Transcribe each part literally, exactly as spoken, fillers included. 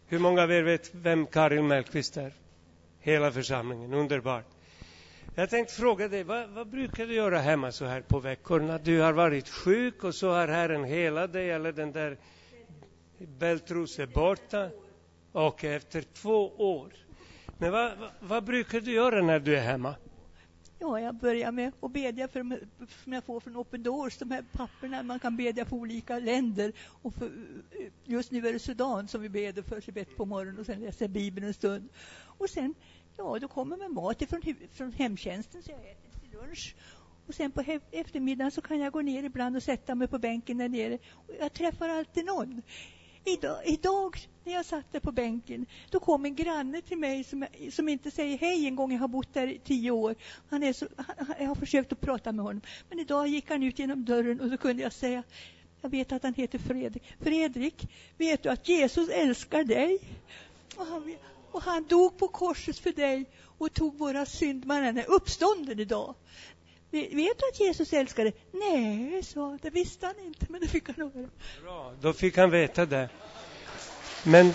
Hur många av er vet vem Karin Mellqvist är? Hela församlingen, underbart. Jag tänkte fråga dig, vad, vad brukar du göra hemma så här på veckorna? Du har varit sjuk och så har Herren helat dig, eller den där bältros är borta. Och efter två år. Men vad, vad, vad brukar du göra när du är hemma? Ja, jag börjar med att bedja för de, som jag får från Open Doors, de här papperna man kan bedja för olika länder. Och för, just nu är det Sudan som vi bedjar för sig bett på morgonen och sen läser Bibeln en stund. Och sen, ja, då kommer man mat från, från hemtjänsten så jag äter till lunch. Och sen på he- eftermiddagen så kan jag gå ner ibland och sätta mig på bänken där nere. Och jag träffar alltid någon. Idag, idag när jag satt där på bänken, då kom en granne till mig som, som inte säger hej en gång. Jag har bott där i tio år. Han är så, han, jag har försökt att prata med honom. Men idag gick han ut genom dörren och så kunde jag säga, jag vet att han heter Fredrik. Fredrik, vet du att Jesus älskar dig? Och han, och han dog på korset för dig och tog våra synd. Man är uppstånden idag. Vet du att Jesus älskar dig? Nej, så det visste han inte, men det fick han höra. Bra, då fick han veta det. Men,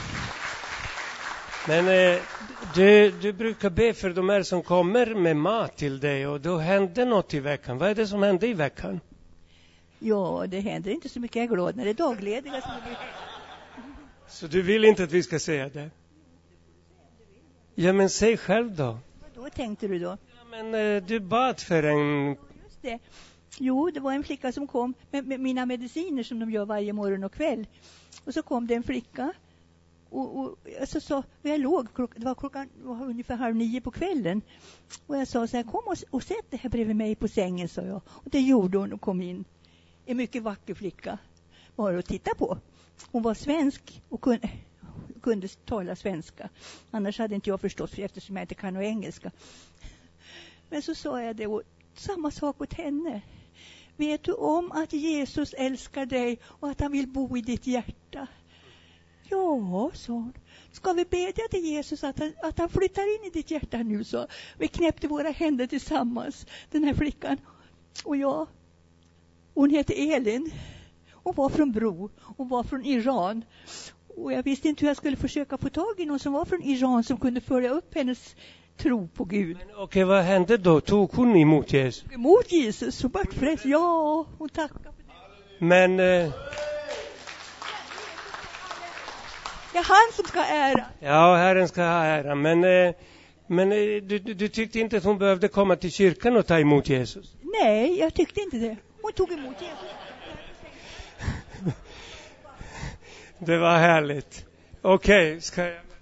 men eh, du, du brukar be för de här som kommer med mat till dig och då händer något i veckan. Vad är det som händer i veckan? Ja, det händer inte så mycket. Jag är glad när det är daglediga. Som det Så du vill inte att vi ska säga det? Ja, men säg själv då. Vad då tänkte du då? Ja, men eh, du bad för en... Just det. Jo, det var en flicka som kom med, med mina mediciner som de gör varje morgon och kväll. Och så kom det en flicka. Och, och alltså, så jag låg, det var klockan det var ungefär halv nio på kvällen. Och jag sa så här, kom och, och sätt det här bredvid mig på sängen, sa jag. Och det gjorde hon och kom in. En mycket vacker flicka var att titta på. Hon var svensk och kunde, kunde tala svenska. Annars hade inte jag förstått, för eftersom jag inte kan någon engelska. Men så sa jag det, och samma sak åt henne. Vet du om att Jesus älskar dig och att han vill bo i ditt hjärta? Ja, sa hon. Ska vi bedja till Jesus att han, att han flyttar in i ditt hjärta nu, så. Vi knäppte våra händer tillsammans, den här flickan och jag. Hon hette Elin. Hon var från Bro. Hon var från Iran. Och jag visste inte hur jag skulle försöka få tag i någon som var från Iran som kunde följa upp hennes tro på Gud. Okej, okay, vad hände då? Tog hon emot Jesus? Emot Jesus, och vart frälst. Ja, hon tackade för det. Men... Eh... Det är han som ska ha ära. Ja, Herren ska ha ära. Men, eh, men eh, du, du tyckte inte att hon behövde komma till kyrkan och ta emot Jesus? Nej, jag tyckte inte det. Hon tog emot Jesus. Det var härligt. Okej, okay, ska jag...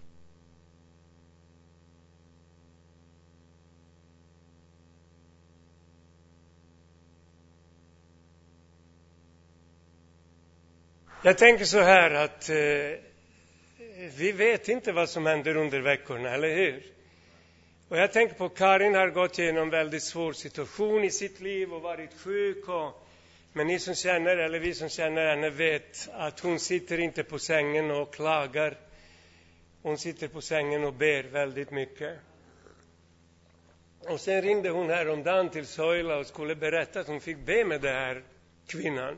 Jag tänker så här att... Eh, vi vet inte vad som händer under veckorna, eller hur? Och jag tänker på Karin har gått igenom en väldigt svår situation i sitt liv och varit sjuk. Och, men ni som känner, eller vi som känner henne, vet att hon sitter inte på sängen och klagar. Hon sitter på sängen och ber väldigt mycket. Och sen ringde hon häromdagen till Soila och skulle berätta att hon fick be med den här kvinnan.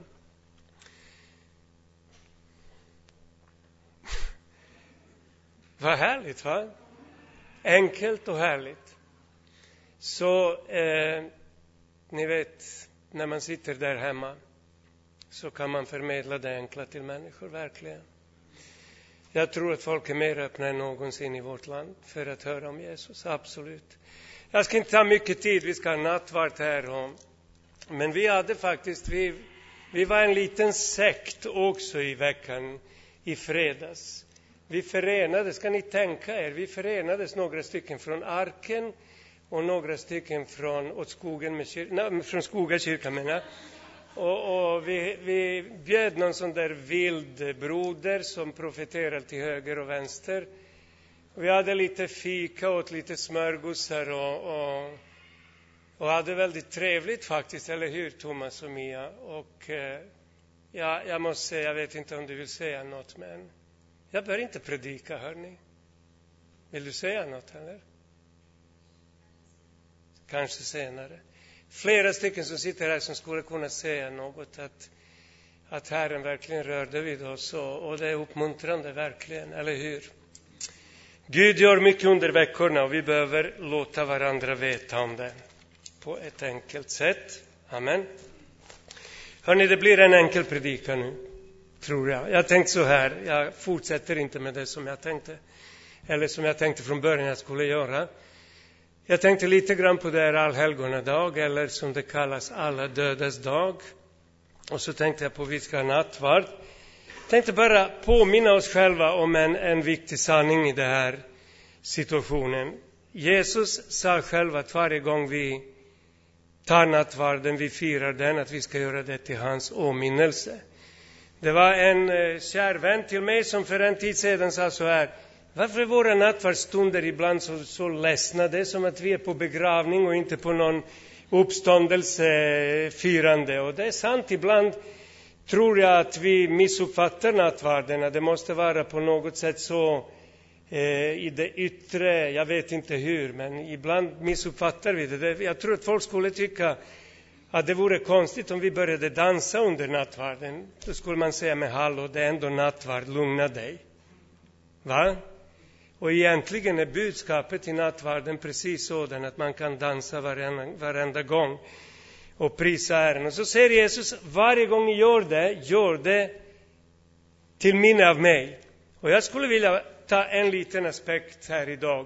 Vad härligt, va? Enkelt och härligt. Så eh, ni vet, när man sitter där hemma så kan man förmedla det enkla till människor, verkligen. Jag tror att folk är mer öppna än någonsin i vårt land för att höra om Jesus, absolut. Jag ska inte ta mycket tid, vi ska ha nattvart här. Och, men vi hade faktiskt, vi, vi var en liten sekt också i veckan, i fredags. Vi förenades, ska ni tänka er, vi förenades några stycken från Arken och några stycken från, åt skogen med kyr, nej, från Skogakyrkan menar. Och, och vi, vi bjöd någon sån där vild broder som profeterade till höger och vänster. Och vi hade lite fika och lite smörgåsar och, och, och hade väldigt trevligt faktiskt, eller hur Thomas och Mia? Och eh, ja, jag måste säga, jag vet inte om du vill säga något, men jag bör inte predika, hörni. Vill du säga något, eller? Kanske senare. Flera stycken som sitter här som skulle kunna säga något. Att, att Herren verkligen rörde vid oss. Och, och det är uppmuntrande verkligen, eller hur? Gud gör mycket under veckorna och vi behöver låta varandra veta om det på ett enkelt sätt. Amen. Hörrni, det blir en enkel predikan nu, tror jag. Jag tänkte så här, jag fortsätter inte med det som jag tänkte, eller som jag tänkte från början jag skulle göra. Jag tänkte lite grann på det här allhelgonadag, eller som det kallas alla dödas dag. Och så tänkte jag på vi ska ha nattvard. Jag tänkte bara påminna oss själva om en, en viktig sanning i den här situationen. Jesus sa själv att varje gång vi tar nattvarden, vi firar den, att vi ska göra det till hans åminnelse. Det var en eh, kär vän till mig som för en tid sedan sa så här: varför är våra nattvardsstunder ibland så, så ledsna? Det är som att vi är på begravning och inte på någon uppståndelsefirande. Och det är sant, ibland tror jag att vi missuppfattar nattvarderna. Det måste vara på något sätt så eh, i det yttre, jag vet inte hur, men ibland missuppfattar vi det. Jag tror att folk skulle tycka att det vore konstigt om vi började dansa under nattvarden. Då skulle man säga, men hallå, det är ändå nattvard, lugna dig. Va? Och egentligen är budskapet i nattvarden precis sådan att man kan dansa varenda, varenda gång och prisa Herren. Och så säger Jesus, varje gång ni gör det, gör det till minne av mig. Och jag skulle vilja ta en liten aspekt här idag,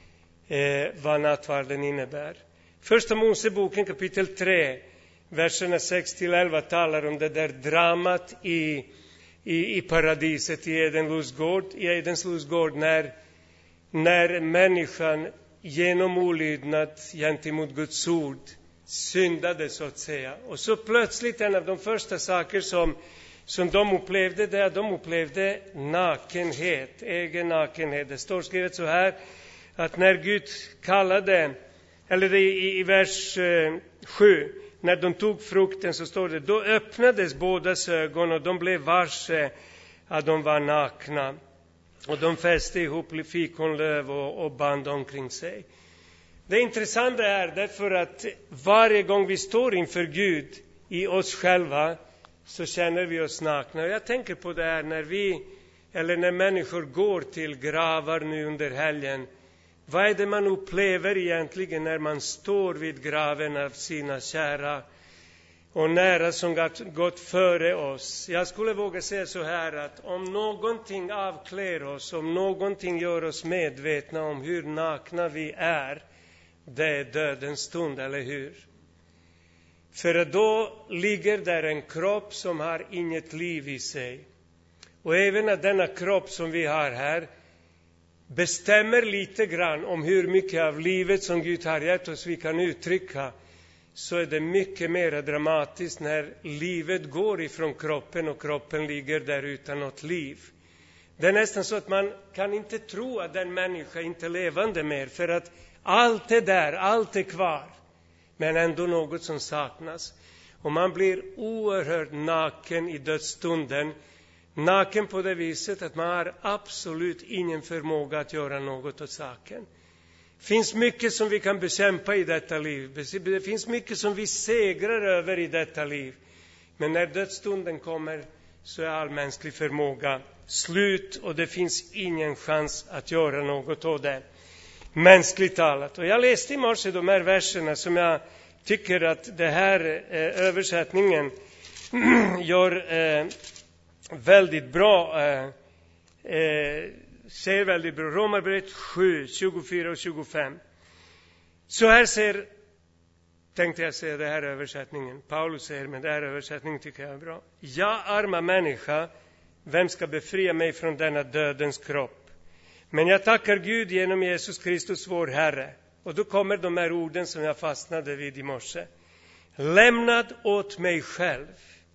eh, vad nattvarden innebär. Första Moseboken kapitel tre, verserna sex till elva talar om det där dramat i, i, i paradiset, i Edens lustgård, i Edens lustgård när, när människan genom olydnad gentemot Guds ord syndade, så att säga. Och så plötsligt en av de första saker som, som de upplevde, det är att de upplevde nakenhet, egen nakenhet. Det står skrivet så här, att när Gud kallade, eller i, i vers eh, sju, när de tog frukten, så står det, då öppnades bådas ögon och de blev varse att de var nakna. Och de fäste ihop fikonlöv och, och band omkring sig. Det intressanta är därför att varje gång vi står inför Gud i oss själva så känner vi oss nakna. Och jag tänker på det här när vi, eller när människor går till gravar nu under helgen. Vad är det man upplever egentligen när man står vid graven av sina kära och nära som gått före oss? Jag skulle våga säga så här, att om någonting avklär oss, om någonting gör oss medvetna om hur nakna vi är, det är dödens stund, eller hur? För då ligger där en kropp som har inget liv i sig. Och även att denna kropp som vi har här bestämmer lite grann om hur mycket av livet som Gud har gett oss vi kan uttrycka, så är det mycket mer dramatiskt när livet går ifrån kroppen och kroppen ligger där utan något liv. Det är nästan så att man kan inte tro att den människa inte är levande mer, för att allt är där, allt är kvar, men ändå något som saknas. Och man blir oerhört naken i dödsstunden. Naken på det viset att man har absolut ingen förmåga att göra något åt saken. Det finns mycket som vi kan bekämpa i detta liv. Det finns mycket som vi segrar över i detta liv. Men när dödsstunden kommer så är all mänsklig förmåga slut och det finns ingen chans att göra något åt det. Mänskligt talat. Och jag läste i morse de här verserna som jag tycker att det här eh, översättningen gör eh, väldigt bra. Eh, eh, ser väldigt bra. Romarbrevet sju, tjugofyra och tjugofem. Så här ser, tänkte jag säga det här översättningen. Paulus säger, men det här översättningen tycker jag är bra. Jag arma människa, vem ska befria mig från denna dödens kropp? Men jag tackar Gud genom Jesus Kristus vår Herre. Och då kommer de här orden som jag fastnade vid i morse. Lämnad åt mig själv.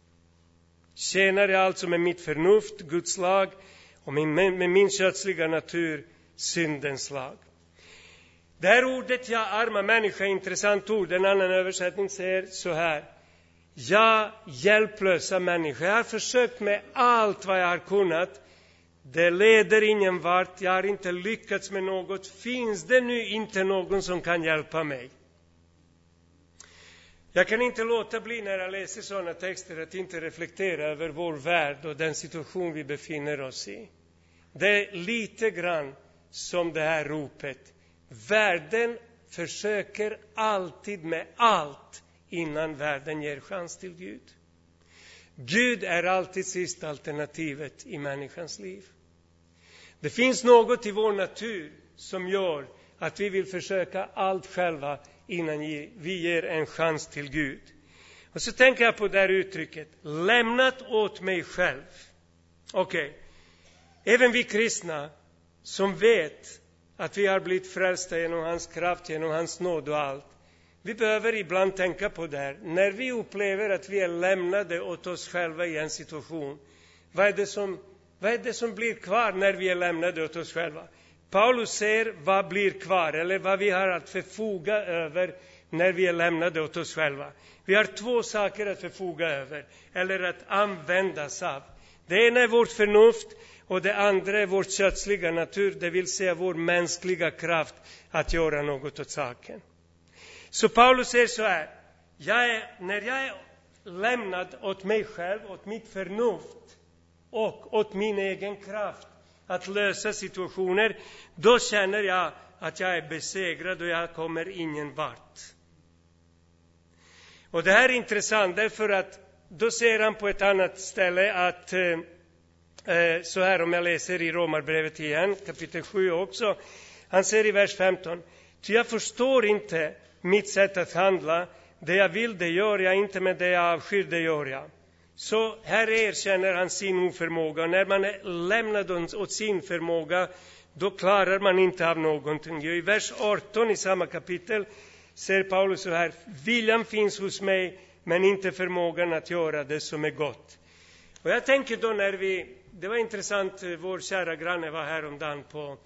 Tjänar jag alltså med mitt förnuft Guds lag och med, med min kötsliga natur syndens lag. Det här ordet, jag arma människa, är intressant ord. En annan översättning säger så här. Jag hjälplösa människa. Jag har försökt med allt vad jag har kunnat. Det leder ingen vart. Jag har inte lyckats med något. Finns det nu inte någon som kan hjälpa mig? Jag kan inte låta bli när jag läser sådana texter att inte reflektera över vår värld och den situation vi befinner oss i. Det är lite grann som det här ropet. Världen försöker alltid med allt innan världen ger chans till Gud. Gud är alltid sista alternativet i människans liv. Det finns något i vår natur som gör att vi vill försöka allt själva innan vi ger en chans till Gud. Och så tänker jag på det här uttrycket, lämnat åt mig själv. Okej, okay. Även vi kristna som vet att vi har blivit frälsta genom hans kraft, genom hans nåd och allt. Vi behöver ibland tänka på det här. När vi upplever att vi är lämnade åt oss själva i en situation. Vad är det som, vad är det som blir kvar när vi är lämnade åt oss själva? Paulus säger vad blir kvar, eller vad vi har att förfoga över när vi är lämnade åt oss själva. Vi har två saker att förfoga över, eller att användas av. Det ena är vårt förnuft och det andra är vår kötsliga natur, det vill säga vår mänskliga kraft att göra något åt saken. Så Paulus säger så här, jag är, när jag är lämnad åt mig själv, åt mitt förnuft och åt min egen kraft att lösa situationer, då känner jag att jag är besegrad och jag kommer ingen vart. Och det här är intressant därför att då säger han på ett annat ställe att eh, så här, om jag läser i Romarbrevet igen, kapitel sju också. Han säger i vers femton, ty jag förstår inte mitt sätt att handla, det jag vill det gör jag inte, men det jag avskyr det gör jag. Så här erkänner han sin oförmåga. När man är lämnad åt sin förmåga, då klarar man inte av någonting. I vers arton i samma kapitel säger Paulus så här, viljan finns hos mig, men inte förmågan att göra det som är gott. Och jag tänker då när vi, det var intressant, vår kära granne var här om dagen på,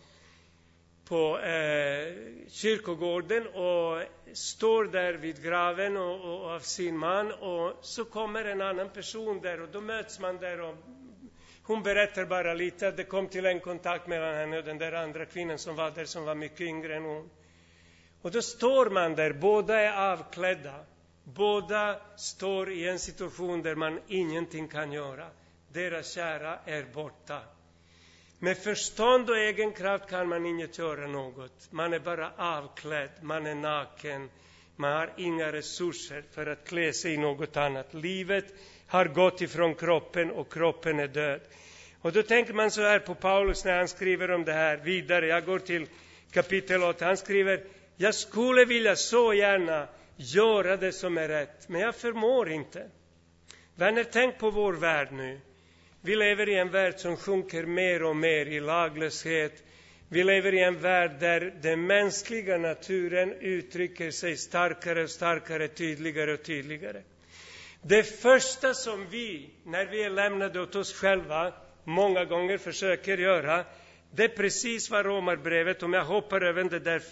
på eh, kyrkogården och står där vid graven och, och av sin man, och så kommer en annan person där och då möts man där och hon berättar bara lite att det kom till en kontakt mellan henne och den där andra kvinnan som var där, som var mycket yngre än hon. Och då står man där, båda är avklädda, båda står i en situation där man ingenting kan göra. Deras kära är borta. Med förstånd och egen kraft kan man inte göra något. Man är bara avklädd, man är naken. Man har inga resurser för att klä sig i något annat. Livet har gått ifrån kroppen och kroppen är död. Och då tänker man så här på Paulus när han skriver om det här vidare. Jag går till kapitel åtta. Han skriver, jag skulle vilja så gärna göra det som är rätt, men jag förmår inte. Vänner, tänk på vår värld nu. Vi lever i en värld som sjunker mer och mer i laglöshet. Vi lever i en värld där den mänskliga naturen uttrycker sig starkare och starkare, tydligare och tydligare. Det första som vi, när vi är lämnade åt oss själva, många gånger försöker göra, det är precis vad Romarbrevet, om jag hoppar över det där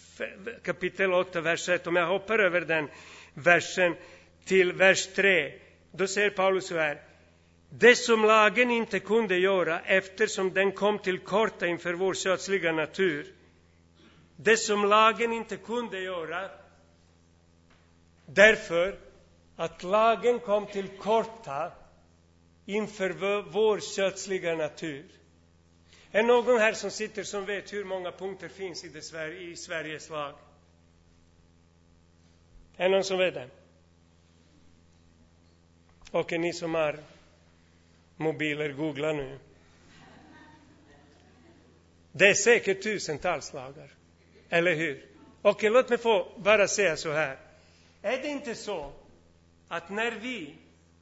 kapitel åtta, vers ett, om jag hoppar över den versen till vers tre, då säger Paulus så här, det som lagen inte kunde göra eftersom den kom till korta inför vår kötsliga natur. Det som lagen inte kunde göra därför att lagen kom till korta inför vår kötsliga natur. Är någon här som sitter som vet hur många punkter finns i, det, i Sveriges lag? Är någon som vet det? Och ni som har mobiler, googla nu. Det är säkert tusentals lagar. Eller hur? Okej, låt mig få bara säga så här. Är det inte så att när vi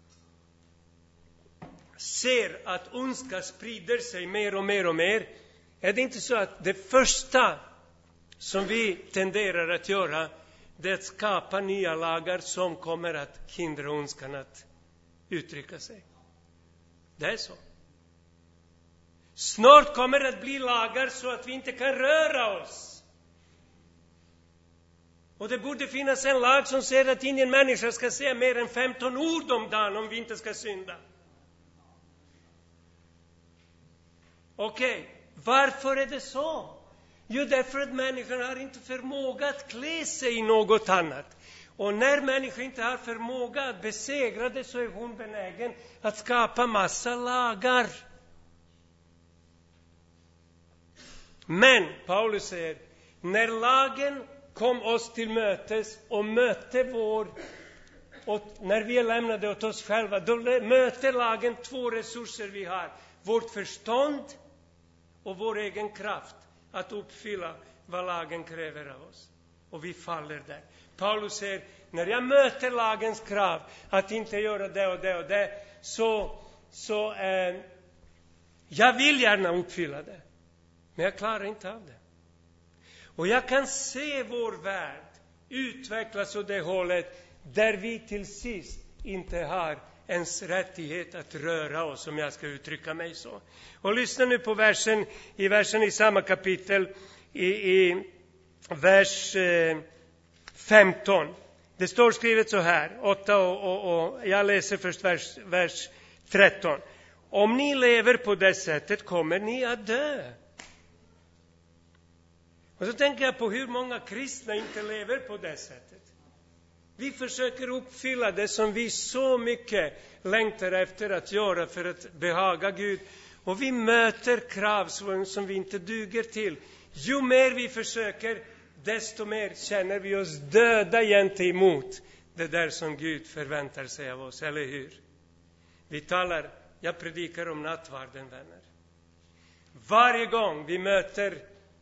ser att ondska sprider sig mer och mer och mer, är det inte så att det första som vi tenderar att göra, det är att skapa nya lagar som kommer att hindra ondskan att uttrycka sig? Det är så. Snart kommer det att bli lagar så att vi inte kan röra oss. Och det borde finnas en lag som säger att ingen människa ska säga mer än femton ord om dagen om vi inte ska synda. Okej, okay. Varför är det så? Jo, därför att människan har inte förmåga att klä sig i något annat. Och när människan inte har förmåga att besegra det, så är hon benägen att skapa massa lagar. Men Paulus säger, när lagen kom oss till mötes och mötte vår, och när vi är lämnade åt oss själva, då möter lagen två resurser vi har. Vårt förstånd och vår egen kraft att uppfylla vad lagen kräver av oss. Och vi faller där. Paulus säger, när jag möter lagens krav att inte göra det och det och det, så, så eh, jag vill gärna uppfylla det. Men jag klarar inte av det. Och jag kan se vår värld utvecklas åt det hållet där vi till sist inte har ens rättighet att röra oss, om jag ska uttrycka mig så. Och lyssna nu på versen i versen i samma kapitel, i, i vers eh, femton. Det står skrivet så här, åtta och, och, och jag läser först vers, vers tretton. Om ni lever på det sättet kommer ni att dö. Och så tänker jag på hur många kristna inte lever på det sättet. Vi försöker uppfylla det som vi så mycket längtar efter att göra för att behaga Gud. Och vi möter krav som vi inte duger till. Ju mer vi försöker, desto mer känner vi oss döda gentemot det där som Gud förväntar sig av oss, eller hur? Vi talar, jag predikar om nattvarden, vänner. Varje gång vi möter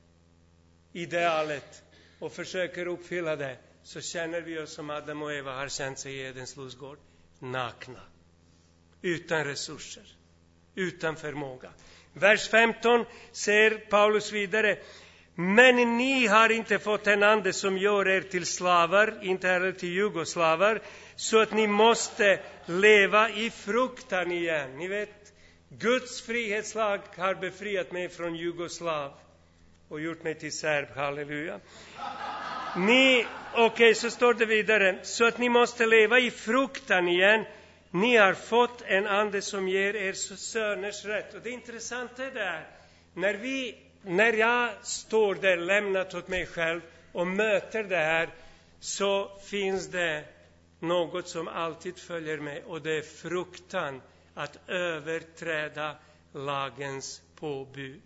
idealet och försöker uppfylla det, så känner vi oss som Adam och Eva har känt sig i Edens lustgård, nakna, utan resurser, utan förmåga. Vers femton säger Paulus vidare, men ni har inte fått en ande som gör er till slavar, inte heller till jugoslavar, så att ni måste leva i fruktan igen. Ni vet, Guds frihetslag har befriat mig från jugoslav och gjort mig till serb, halleluja. Ni, okej, okay, så står det vidare, så att ni måste leva i fruktan igen. Ni har fått en ande som ger er söners rätt. Och det intressanta är där, när vi, när jag står där lämnat åt mig själv och möter det här, så finns det något som alltid följer mig, och det är fruktan att överträda lagens påbud.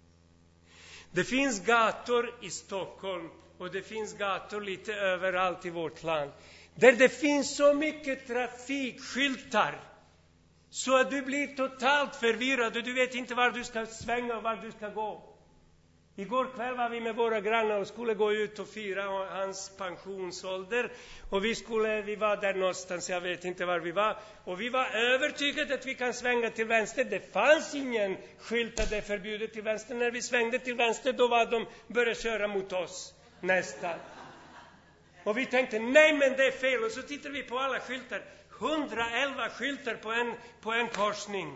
Det finns gator i Stockholm och det finns gator lite överallt i vårt land där det finns så mycket trafikskyltar så att du blir totalt förvirrad och du vet inte var du ska svänga och var du ska gå. Igår kväll var vi med våra grannar och skulle gå ut och fira hans pensionsålder. Och vi, skulle, vi var där någonstans, jag vet inte var vi var. Och vi var övertygade att vi kan svänga till vänster. Det fanns ingen skylt att det är förbjudet till vänster. När vi svängde till vänster, då var de började köra mot oss nästan. Och vi tänkte, nej men det är fel. Och så tittade vi på alla skyltar. hundraelva skyltar på en, på en korsning.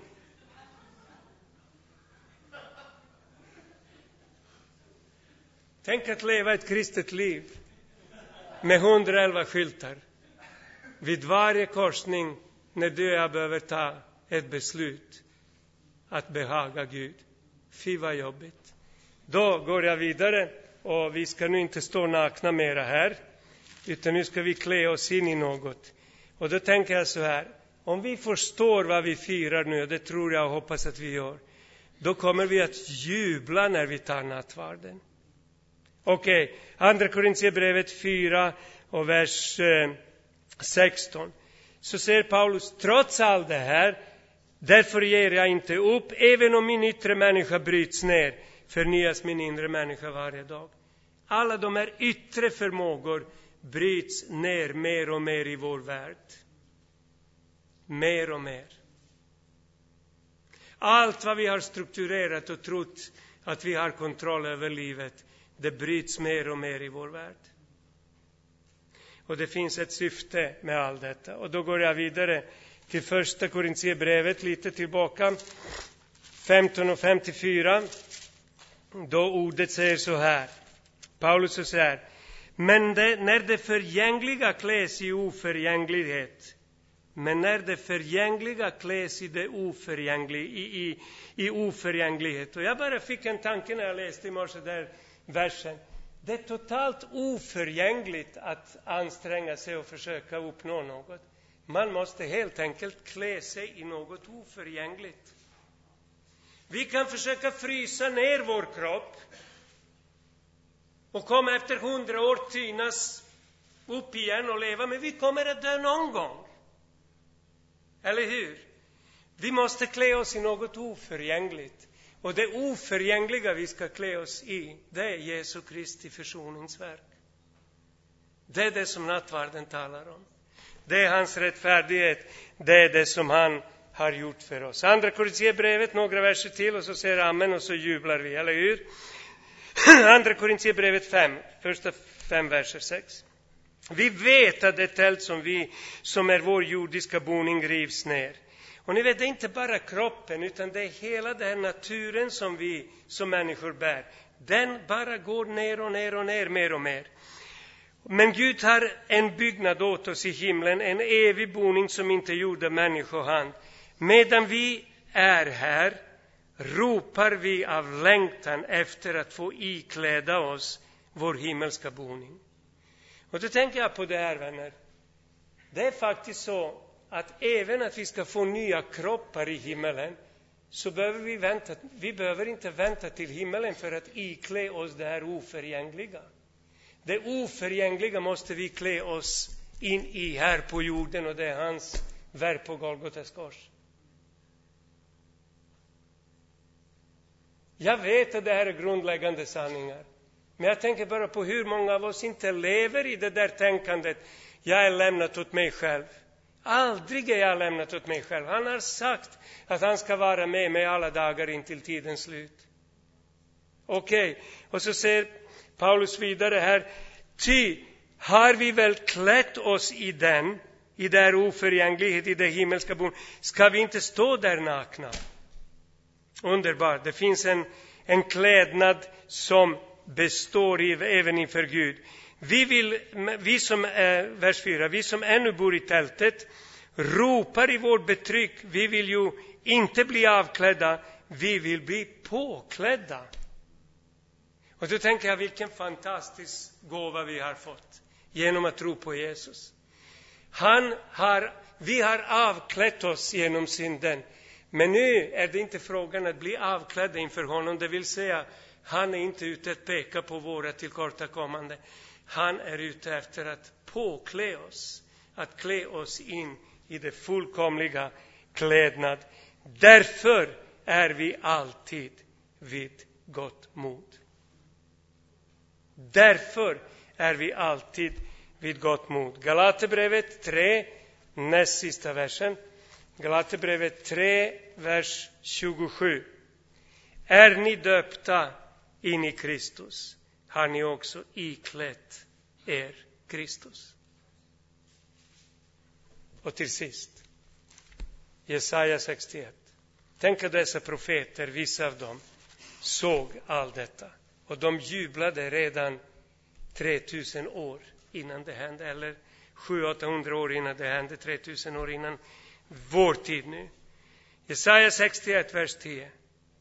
Tänk att leva ett kristet liv med hundraelva skyltar. Vid varje korsning när du och jag behöver ta ett beslut att behaga Gud. Fy vad jobbigt. Då går jag vidare, och vi ska nu inte stå nakna mera här, utan nu ska vi klä oss in i något. Och då tänker jag så här, om vi förstår vad vi firar nu, och det tror jag och hoppas att vi gör, då kommer vi att jubla när vi tar nattvarden. Okej, okay. Andra Korintierbrevet fyra och vers eh, sexton. Så säger Paulus, trots allt det här, därför ger jag inte upp, även om min yttre människa bryts ner, förnyas min inre människa varje dag. Alla de här yttre förmågor bryts ner mer och mer i vår värld. Mer och mer. Allt vad vi har strukturerat och trott att vi har kontroll över livet, det bryts mer och mer i vår värld. Och det finns ett syfte med allt detta. Och då går jag vidare till första Korintierbrevet, lite tillbaka. femton och femtiofyra. Då ordet säger så här. Paulus säger, men det, när det förgängliga kläs i oförgänglighet, men när det förgängliga kläs i det oförgänglig, i, i, i oförgänglighet. Och jag bara fick en tanke när jag läste i morse där versen. Det är totalt oförgängligt att anstränga sig och försöka uppnå något. Man måste helt enkelt klä sig i något oförgängligt. Vi kan försöka frysa ner vår kropp och komma efter hundra år tynas upp igen och leva, men vi kommer att dö någon gång. Eller hur? Vi måste klä oss i något oförgängligt. Och det oförgängliga vi ska klä oss i, det är Jesu Kristi försoningsverk. Det är det som nattvarden talar om. Det är hans rättfärdighet. Det är det som han har gjort för oss. Andra Korintierbrevet, några verser till, och så säger amen och så jublar vi, eller hur? Andra Korintierbrevet fem, första fem verser sex. Vi vet att det tält som vi, som är vår jordiska boning, rivs ner. Och ni vet, det är inte bara kroppen, utan det är hela den naturen som vi som människor bär. Den bara går ner och ner och ner, mer och mer. Men Gud har en byggnad åt oss i himlen, en evig boning som inte gjorde människohand. Medan vi är här ropar vi av längtan efter att få ikläda oss vår himmelska boning. Och då tänker jag på det här, vänner. Det är faktiskt så att även att vi ska få nya kroppar i himmelen, så behöver vi vänta. Vi behöver inte vänta till himmelen för att iklä oss det här oförgängliga. Det oförgängliga måste vi klä oss in i här på jorden, och det är hans verk på Golgotas kors. Jag vet att det här är grundläggande sanningar. Men jag tänker bara på hur många av oss inte lever i det där tänkandet. Jag är lämnat åt mig själv. Aldrig är jag lämnat åt mig själv. Han har sagt att han ska vara med mig alla dagar in till tidens slut. Okej, okay. Och så säger Paulus vidare här. Ty har vi väl klätt oss i den, i där oförgänglighet, i det himmelska bon, ska vi inte stå där nakna? Underbart. Det finns en, en klädnad som består i, även inför Gud. Vi vill, vi som är, vers fyra, vi som ännu bor i tältet ropar i vårt betryck. Vi vill ju inte bli avklädda, vi vill bli påklädda. Och då tänker jag, vilken fantastisk gåva vi har fått genom att tro på Jesus. Han har, vi har avklätt oss genom synden. Men nu är det inte frågan att bli avklädda inför honom. Det vill säga, han är inte ute att peka på våra tillkortakommande. Han är ute efter att påklä oss. Att klä oss in i det fullkomliga klädnad. Därför är vi alltid vid gott mod. Därför är vi alltid vid gott mod. Galaterbrevet tre, näst sista versen. Galaterbrevet tre, vers tjugosju. Är ni döpta in i Kristus, har ni också iklätt er Kristus. Och till sist, Jesaja sextioett. Tänk att dessa profeter, vissa av dem, såg allt detta. Och de jublade redan tretusen år innan det hände. Eller sju till åttahundra år innan det hände. tretusen år innan vår tid nu. Jesaja sextioett, vers tio.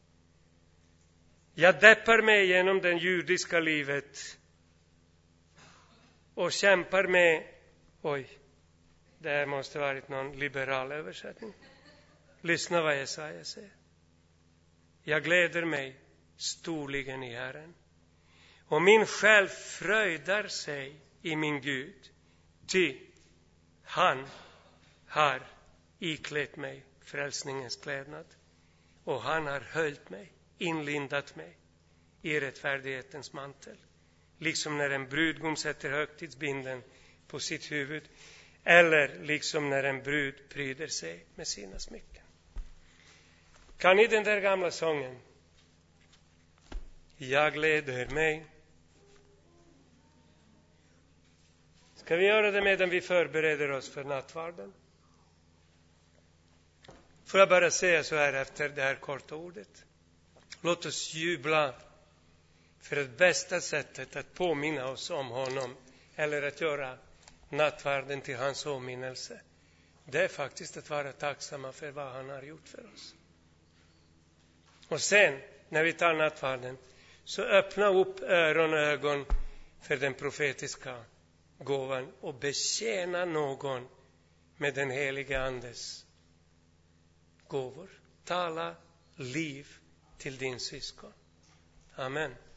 Jag deppar mig genom det judiska livet och kämpar med... Oj, det här måste ha varit någon liberal översättning. Lyssna vad Jesaja säger. Jag gläder mig storligen i Herren, och min själ fröjdar sig i min Gud, ty han har iklätt mig frälsningens klädnad, och han har höljt mig, inlindat mig i rättfärdighetens mantel, liksom när en brudgum sätter högtidsbinden på sitt huvud, eller liksom när en brud pryder sig med sina smycken. Kan ni den där gamla sången? Jag gläder mig. Ska vi göra det medan vi förbereder oss för nattvarden? Får jag bara säga så här efter det här korta ordet. Låt oss jubla, för det bästa sättet att påminna oss om honom, eller att göra nattvarden till hans åminnelse, det är faktiskt att vara tacksamma för vad han har gjort för oss. Och sen, när vi tar nattvarden, så öppna upp öron och ögon för den profetiska gåvan och betjäna någon med den heliga andes gåvor. Tala liv till din syskon. Amen.